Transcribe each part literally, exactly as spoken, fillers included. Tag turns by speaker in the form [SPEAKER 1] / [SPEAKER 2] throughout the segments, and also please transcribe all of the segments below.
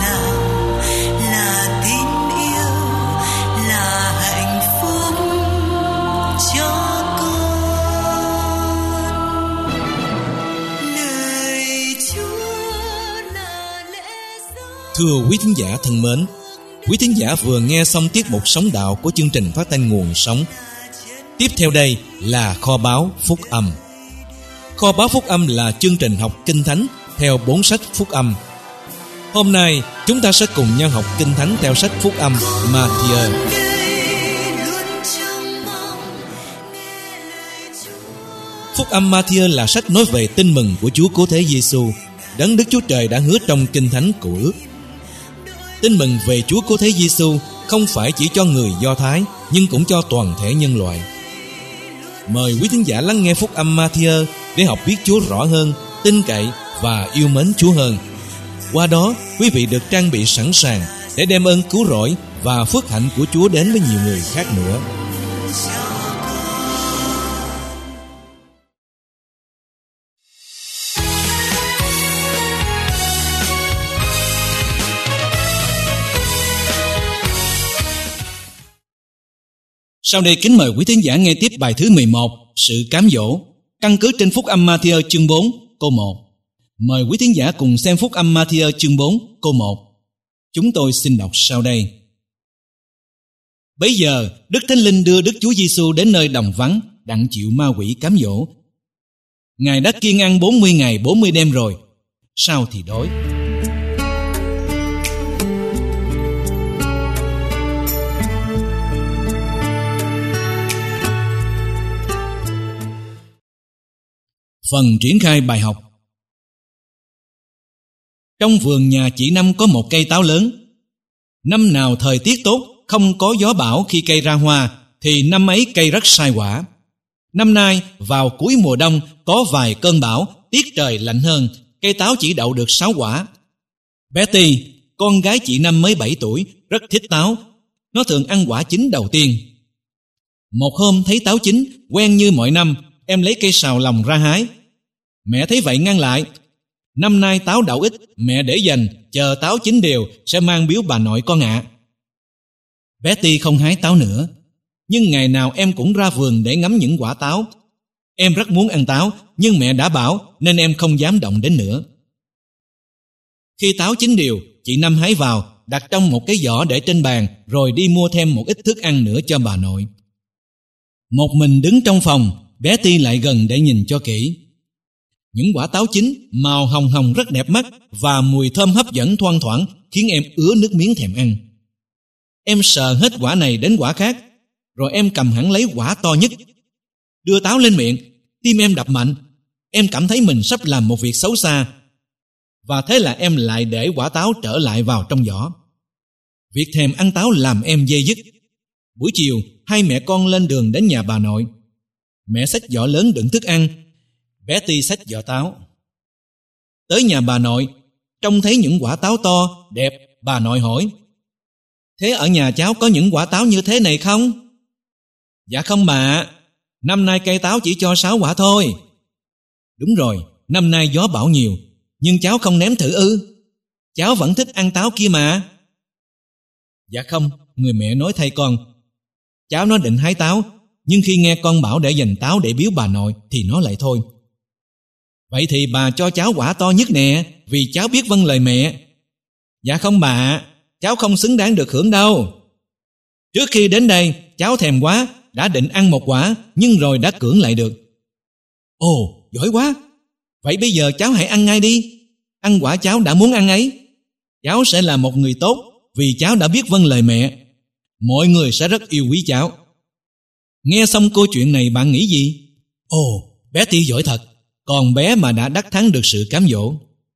[SPEAKER 1] nào là tin yêu, là hạnh phúc cho con. Lời Chúa là lẽ sống.
[SPEAKER 2] Thưa quý thính giả thân mến, quý thính giả vừa nghe xong tiết mục Sống Đạo của chương trình phát thanh Nguồn Sống. Tiếp theo đây là Kho báu Phúc Âm. Kho báu Phúc Âm là chương trình học Kinh Thánh theo bốn sách Phúc Âm. Hôm nay chúng ta sẽ cùng nhau học Kinh Thánh theo sách Phúc Âm Ma-thi-ơ. Phúc Âm Ma-thi-ơ là sách nói về tin mừng của Chúa Cứu Thế Giêsu, đấng Đức Chúa Trời đã hứa trong Kinh Thánh Cựu Ước. Tin mừng về Chúa Cứu Thế Giêsu không phải chỉ cho người Do Thái, nhưng cũng cho toàn thể nhân loại. Mời quý thính giả lắng nghe Phúc Âm Ma-thi-ơ để học biết Chúa rõ hơn, tin cậy và yêu mến Chúa hơn. Qua đó, quý vị được trang bị sẵn sàng để đem ơn cứu rỗi và phước hạnh của Chúa đến với nhiều người khác nữa. Sau đây kính mời quý thính giả nghe tiếp bài thứ mười một, Sự cám dỗ, căn cứ trên Phúc Âm Ma-thi-ơ chương bốn, câu một. Mời quý thính giả cùng xem Phúc Âm Ma-thi-ơ chương bốn, câu một. Chúng tôi xin đọc sau đây. Bấy giờ, Đức Thánh Linh đưa Đức Chúa Giêsu đến nơi đồng vắng, đặng chịu ma quỷ cám dỗ. Ngài đã kiêng ăn bốn mươi ngày bốn mươi đêm rồi, sau thì đói. Phần triển khai bài học. Trong vườn nhà chị Năm có một cây táo lớn. Năm nào thời tiết tốt, không có gió bão khi cây ra hoa, thì năm ấy cây rất sai quả. Năm nay, vào cuối mùa đông, có vài cơn bão, tiết trời lạnh hơn, cây táo chỉ đậu được sáu quả. Betty, con gái chị Năm mới bảy tuổi, rất thích táo. Nó thường ăn quả chín đầu tiên. Một hôm thấy táo chín, quen như mọi năm, em lấy cây sào lòng ra hái. Mẹ thấy vậy ngăn lại. Năm nay táo đậu ít, mẹ để dành, chờ táo chín đều sẽ mang biếu bà nội con ạ. À. Betty không hái táo nữa, nhưng ngày nào em cũng ra vườn để ngắm những quả táo. Em rất muốn ăn táo, nhưng mẹ đã bảo nên em không dám động đến nữa. Khi táo chín đều, chị Năm hái vào, đặt trong một cái giỏ để trên bàn, rồi đi mua thêm một ít thức ăn nữa cho bà nội. Một mình đứng trong phòng, Betty lại gần để nhìn cho kỹ. Những quả táo chín, màu hồng hồng rất đẹp mắt và mùi thơm hấp dẫn thoang thoảng khiến em ứa nước miếng thèm ăn. Em sờ hết quả này đến quả khác, rồi em cầm hẳn lấy quả to nhất. Đưa táo lên miệng, tim em đập mạnh. Em cảm thấy mình sắp làm một việc xấu xa. Và thế là em lại để quả táo trở lại vào trong giỏ. Việc thèm ăn táo làm em dây dứt. Buổi chiều, hai mẹ con lên đường đến nhà bà nội. Mẹ xách giỏ lớn đựng thức ăn, Betty xách giỏ táo. Tới nhà bà nội, trông thấy những quả táo to, đẹp, bà nội hỏi: Thế ở nhà cháu có những quả táo như thế này không? Dạ không bà, năm nay cây táo chỉ cho sáu quả thôi. Đúng rồi, năm nay gió bão nhiều, nhưng cháu không nếm thử ư? Cháu vẫn thích ăn táo kia mà. Dạ không, người mẹ nói thay con. Cháu nó định hái táo, nhưng khi nghe con bảo để dành táo để biếu bà nội thì nó lại thôi. Vậy thì bà cho cháu quả to nhất nè, vì cháu biết vâng lời mẹ. Dạ không bà, cháu không xứng đáng được hưởng đâu. Trước khi đến đây, cháu thèm quá, đã định ăn một quả, nhưng rồi đã cưỡng lại được. Ồ, giỏi quá. Vậy bây giờ cháu hãy ăn ngay đi. Ăn quả cháu đã muốn ăn ấy. Cháu sẽ là một người tốt, vì cháu đã biết vâng lời mẹ. Mọi người sẽ rất yêu quý cháu. Nghe xong câu chuyện này bạn nghĩ gì? Ồ, Betty giỏi thật. Còn bé mà đã đắc thắng được sự cám dỗ.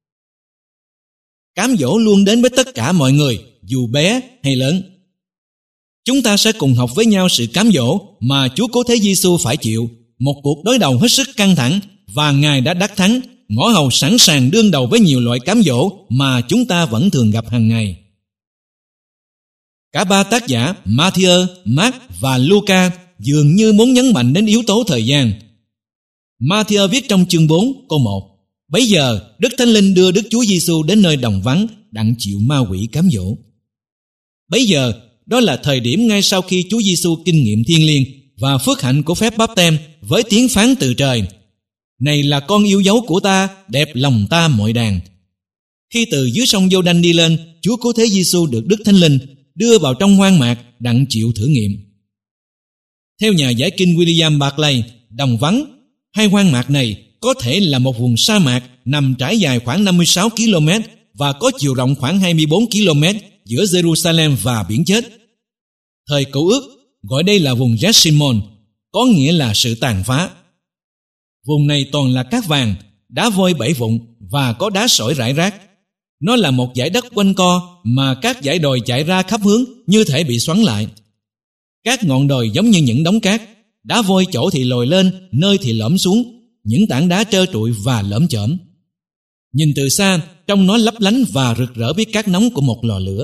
[SPEAKER 2] Cám dỗ luôn đến với tất cả mọi người, dù bé hay lớn. Chúng ta sẽ cùng học với nhau sự cám dỗ mà Chúa Cứu Thế Giêsu phải chịu, một cuộc đối đầu hết sức căng thẳng, và Ngài đã đắc thắng, ngõ hầu sẵn sàng đương đầu với nhiều loại cám dỗ mà chúng ta vẫn thường gặp hàng ngày. Cả ba tác giả Ma-thi-ơ, Mác và Luca dường như muốn nhấn mạnh đến yếu tố thời gian. Ma-thi-ơ viết trong chương bốn câu một: Bấy giờ Đức Thánh Linh đưa Đức Chúa Giêsu đến nơi đồng vắng, đặng chịu ma quỷ cám dỗ. Bấy giờ, đó là thời điểm ngay sau khi Chúa Giêsu kinh nghiệm thiêng liêng và phước hạnh của phép báp têm với tiếng phán từ trời: "Này là con yêu dấu của ta, đẹp lòng ta mọi đàn." Khi từ dưới sông Giô-đanh đi lên, Chúa Cứu Thế Giêsu được Đức Thánh Linh đưa vào trong hoang mạc đặng chịu thử nghiệm. Theo nhà giải kinh William Barclay, đồng vắng hay hoang mạc này có thể là một vùng sa mạc nằm trải dài khoảng năm mươi sáu ki lô mét và có chiều rộng khoảng hai mươi bốn ki lô mét giữa Jerusalem và biển chết. Thời Cựu Ước gọi đây là vùng Jeshimon, có nghĩa là sự tàn phá. Vùng này toàn là cát vàng, đá vôi bảy vụn và có đá sỏi rải rác. Nó là một dải đất quanh co mà các dải đồi chạy ra khắp hướng như thể bị xoắn lại. Các ngọn đồi giống như những đống cát, đá vôi chỗ thì lồi lên, nơi thì lõm xuống, những tảng đá trơ trụi và lởm chởm. Nhìn từ xa, trông nó lấp lánh và rực rỡ với cát nóng của một lò lửa.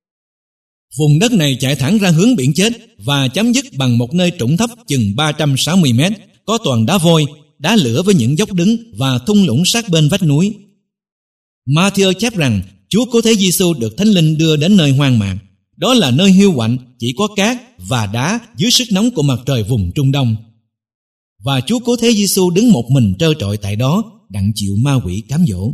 [SPEAKER 2] Vùng đất này chạy thẳng ra hướng biển chết và chấm dứt bằng một nơi trũng thấp chừng ba trăm sáu mươi mét, có toàn đá vôi, đá lửa với những dốc đứng và thung lũng sát bên vách núi. Ma-thi-ơ chép rằng Chúa Cứu Thế Giêsu được Thánh Linh đưa đến nơi hoang mạc. Đó là nơi hiu quạnh, chỉ có cát và đá dưới sức nóng của mặt trời vùng Trung Đông. Và Chúa Cứu Thế Giêsu đứng một mình trơ trọi tại đó, đặng chịu ma quỷ cám dỗ.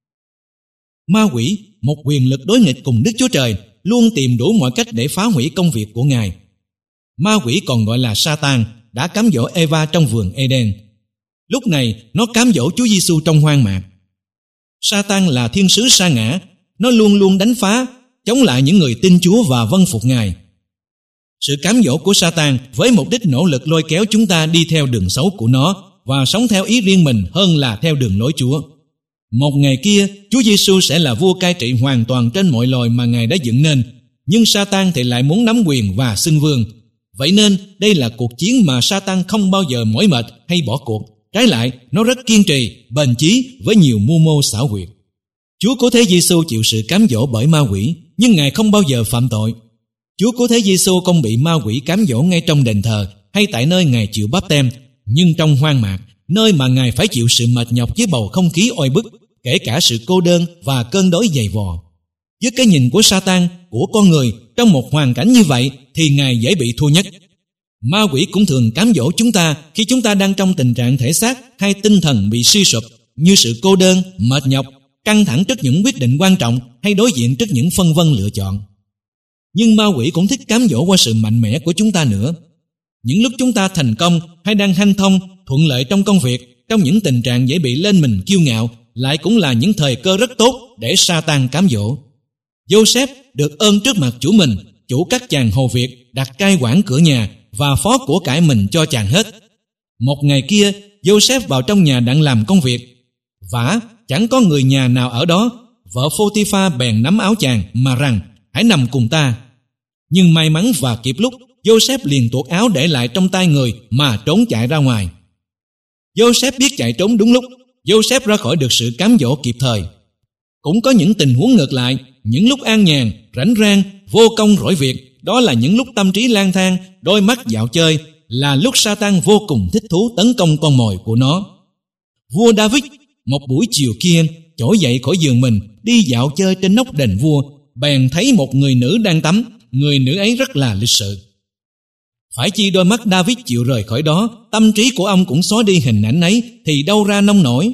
[SPEAKER 2] Ma quỷ, một quyền lực đối nghịch cùng Đức Chúa Trời, luôn tìm đủ mọi cách để phá hủy công việc của Ngài. Ma quỷ còn gọi là Sa-tan, đã cám dỗ Eva trong vườn Eden. Lúc này, nó cám dỗ Chúa Giêsu trong hoang mạc. Sa-tan là thiên sứ sa ngã, nó luôn luôn đánh phá, chống lại những người tin Chúa và vâng phục Ngài. Sự cám dỗ của Sa-tan với mục đích nỗ lực lôi kéo chúng ta đi theo đường xấu của nó và sống theo ý riêng mình hơn là theo đường lối Chúa. Một ngày kia, Chúa Giêsu sẽ là vua cai trị hoàn toàn trên mọi loài mà Ngài đã dựng nên, nhưng Sa-tan thì lại muốn nắm quyền và xưng vương. Vậy nên, đây là cuộc chiến mà Sa-tan không bao giờ mỏi mệt hay bỏ cuộc. Trái lại, nó rất kiên trì, bền chí với nhiều mưu mô xảo quyệt. Chúa Cứu Thế Giêsu chịu sự cám dỗ bởi ma quỷ, nhưng Ngài không bao giờ phạm tội. Chúa Cứu Thế Giêsu không bị ma quỷ cám dỗ ngay trong đền thờ hay tại nơi Ngài chịu báp têm, nhưng trong hoang mạc, nơi mà Ngài phải chịu sự mệt nhọc với bầu không khí oi bức, kể cả sự cô đơn và cơn đói dày vò. Với cái nhìn của Sa-tan, của con người, trong một hoàn cảnh như vậy thì Ngài dễ bị thua nhất. Ma quỷ cũng thường cám dỗ chúng ta khi chúng ta đang trong tình trạng thể xác hay tinh thần bị suy sụp, như sự cô đơn, mệt nhọc, căng thẳng trước những quyết định quan trọng hay đối diện trước những phân vân lựa chọn. Nhưng ma quỷ cũng thích cám dỗ qua sự mạnh mẽ của chúng ta nữa. Những lúc chúng ta thành công hay đang hanh thông, thuận lợi trong công việc, trong những tình trạng dễ bị lên mình kiêu ngạo, lại cũng là những thời cơ rất tốt để Sa-tan cám dỗ. Giô-sép được ơn trước mặt chủ mình, chủ các chàng hầu việc, đặt cai quản cửa nhà và phó của cải mình cho chàng hết. Một ngày kia, Giô-sép vào trong nhà đặng làm công việc. Vả, chẳng có người nhà nào ở đó. Vợ Phô-ti-pha bèn nắm áo chàng mà rằng: "Hãy nằm cùng ta." Nhưng may mắn và kịp lúc, Giô-sép liền tuột áo để lại trong tay người mà trốn chạy ra ngoài. Giô-sép biết chạy trốn đúng lúc, Giô-sép ra khỏi được sự cám dỗ kịp thời. Cũng có những tình huống ngược lại, những lúc an nhàn, rảnh rang, vô công rỗi việc, đó là những lúc tâm trí lang thang, đôi mắt dạo chơi, là lúc Sa-tan vô cùng thích thú tấn công con mồi của nó. Vua David, một buổi chiều kia, trỗi dậy khỏi giường mình, đi dạo chơi trên nóc đền vua, bèn thấy một người nữ đang tắm. Người nữ ấy rất là lịch sự. Phải chi đôi mắt David chịu rời khỏi đó, tâm trí của ông cũng xóa đi hình ảnh ấy, thì đâu ra nông nổi.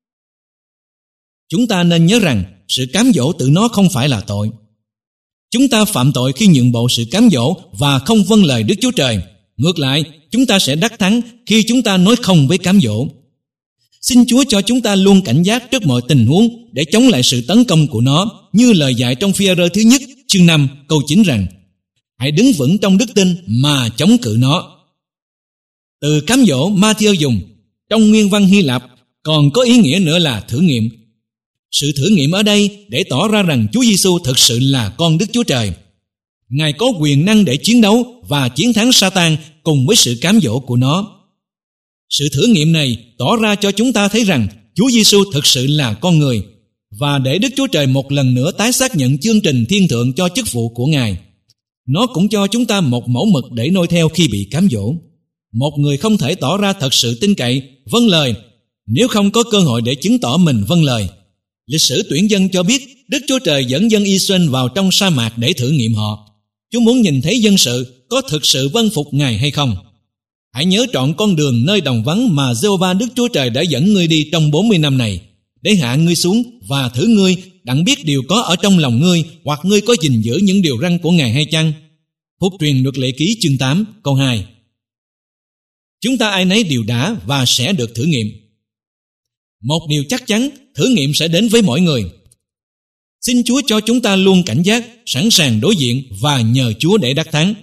[SPEAKER 2] Chúng ta nên nhớ rằng sự cám dỗ tự nó không phải là tội. Chúng ta phạm tội khi nhượng bộ sự cám dỗ và không vâng lời Đức Chúa Trời. Ngược lại, chúng ta sẽ đắc thắng khi chúng ta nói không với cám dỗ. Xin Chúa cho chúng ta luôn cảnh giác trước mọi tình huống để chống lại sự tấn công của nó, như lời dạy trong Phi-e-rơ thứ nhất chương năm câu chín rằng: "Hãy đứng vững trong đức tin mà chống cự nó." Từ cám dỗ Ma-thi-ơ dùng trong nguyên văn Hy Lạp còn có ý nghĩa nữa là thử nghiệm. Sự thử nghiệm ở đây để tỏ ra rằng Chúa Giêsu thực sự là con Đức Chúa Trời. Ngài có quyền năng để chiến đấu và chiến thắng Sa-tan cùng với sự cám dỗ của nó. Sự thử nghiệm này tỏ ra cho chúng ta thấy rằng Chúa Giêsu thực sự là con người, và để Đức Chúa Trời một lần nữa tái xác nhận chương trình thiên thượng cho chức vụ của Ngài. Nó cũng cho chúng ta một mẫu mực để noi theo khi bị cám dỗ. Một người không thể tỏ ra thật sự tin cậy, vâng lời, nếu không có cơ hội để chứng tỏ mình vâng lời. Lịch sử tuyển dân cho biết Đức Chúa Trời dẫn dân Israel vào trong sa mạc để thử nghiệm họ. Chúa muốn nhìn thấy dân sự có thực sự vâng phục Ngài hay không. Hãy nhớ trọn con đường nơi đồng vắng mà Giê-hô-va Đức Chúa Trời đã dẫn ngươi đi trong bốn mươi năm này, để hạ ngươi xuống và thử ngươi, đặng biết điều có ở trong lòng ngươi, hoặc ngươi có gìn giữ những điều răn của Ngài hay chăng. Phúc truyền Luật Lệ Ký chương tám câu hai. Chúng ta ai nấy đều đã và sẽ được thử nghiệm. Một điều chắc chắn, thử nghiệm sẽ đến với mỗi người. Xin Chúa cho chúng ta luôn cảnh giác, sẵn sàng đối diện và nhờ Chúa để đắc thắng.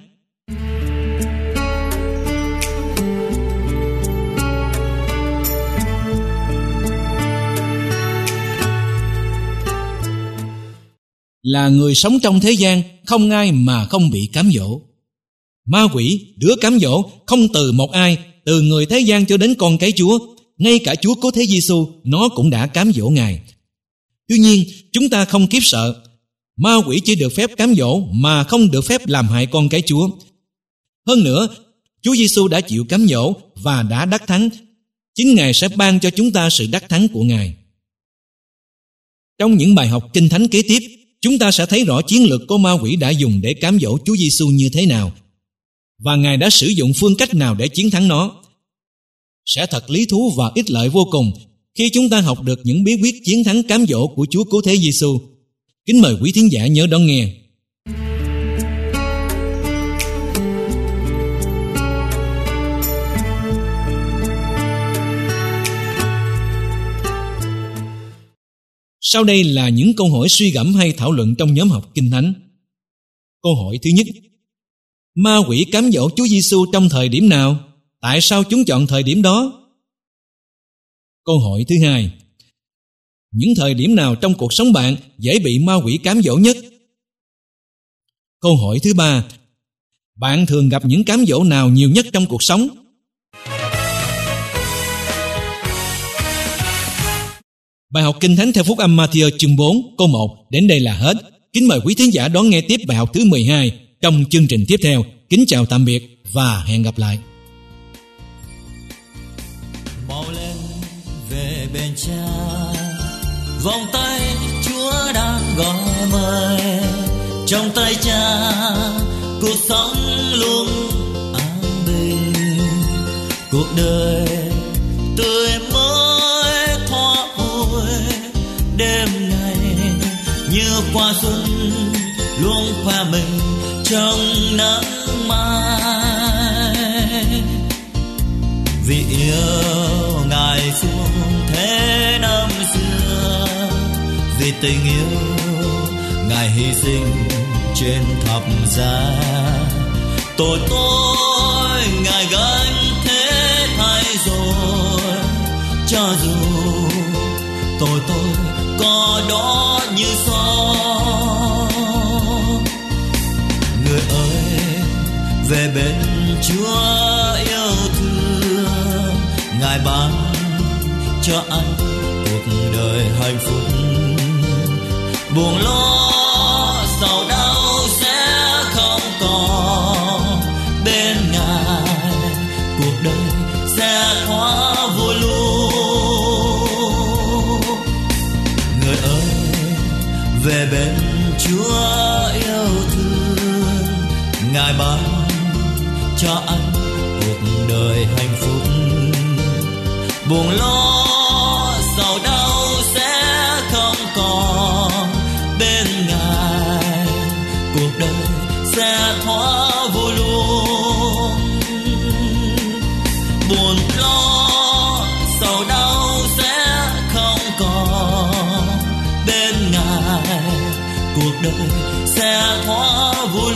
[SPEAKER 2] Là người sống trong thế gian, không ai mà không bị cám dỗ. Ma quỷ, đứa cám dỗ không từ một ai, từ người thế gian cho đến con cái Chúa. Ngay cả Chúa Cứu Thế Giêsu, nó cũng đã cám dỗ Ngài. Tuy nhiên, chúng ta không khiếp sợ. Ma quỷ chỉ được phép cám dỗ mà không được phép làm hại con cái Chúa. Hơn nữa, Chúa Giêsu đã chịu cám dỗ và đã đắc thắng. Chính Ngài sẽ ban cho chúng ta sự đắc thắng của Ngài. Trong những bài học Kinh Thánh kế tiếp, chúng ta sẽ thấy rõ chiến lược của ma quỷ đã dùng để cám dỗ Chúa Giêsu như thế nào, và Ngài đã sử dụng phương cách nào để chiến thắng nó. Sẽ thật lý thú và ích lợi vô cùng khi chúng ta học được những bí quyết chiến thắng cám dỗ của Chúa Cứu Thế Giêsu. Kính mời quý thính giả nhớ đón nghe. Sau đây là những câu hỏi suy gẫm hay thảo luận trong nhóm học Kinh Thánh. Câu hỏi thứ nhất: ma quỷ cám dỗ Chúa Giêsu trong thời điểm nào? Tại sao chúng chọn thời điểm đó? Câu hỏi thứ hai: những thời điểm nào trong cuộc sống bạn dễ bị ma quỷ cám dỗ nhất? Câu hỏi thứ ba: bạn thường gặp những cám dỗ nào nhiều nhất trong cuộc sống? Bài học Kinh Thánh theo Phúc âm Ma-thi-ơ chương bốn câu một đến đây là hết. Kính mời quý thính giả đón nghe tiếp bài học thứ mười hai trong chương trình tiếp theo. Kính chào tạm biệt và hẹn gặp lại.
[SPEAKER 1] Mau lên về bên Cha, vòng tay Chúa đang gọi mời. Trong tay Cha cuộc sống luôn an bình, cuộc đời tươi mới thoa vui. Đêm ngày như qua xuân luôn khoe mình trong nắng mai. Vì yêu Ngài xuống thế năm xưa, vì tình yêu Ngài hy sinh trên thập giá. Tội tôi Ngài gánh thế thay rồi, cho dù tội tôi có đó như gió. Người ơi, về bên Chúa yêu thương, Ngài ban cho anh cuộc đời hạnh phúc. Buồn lo sầu đau sẽ không còn, bên Ngài cuộc đời sẽ thoa vui luôn. Người ơi, về bên Chúa yêu thương, Ngài ban cho anh cuộc đời hạnh phúc. Buồn lo sầu đau sẽ không còn, bên Ngài cuộc đời sẽ thoa vui luôn. Buồn lo sầu đau sẽ không còn, bên Ngài cuộc đời sẽ thoa vui.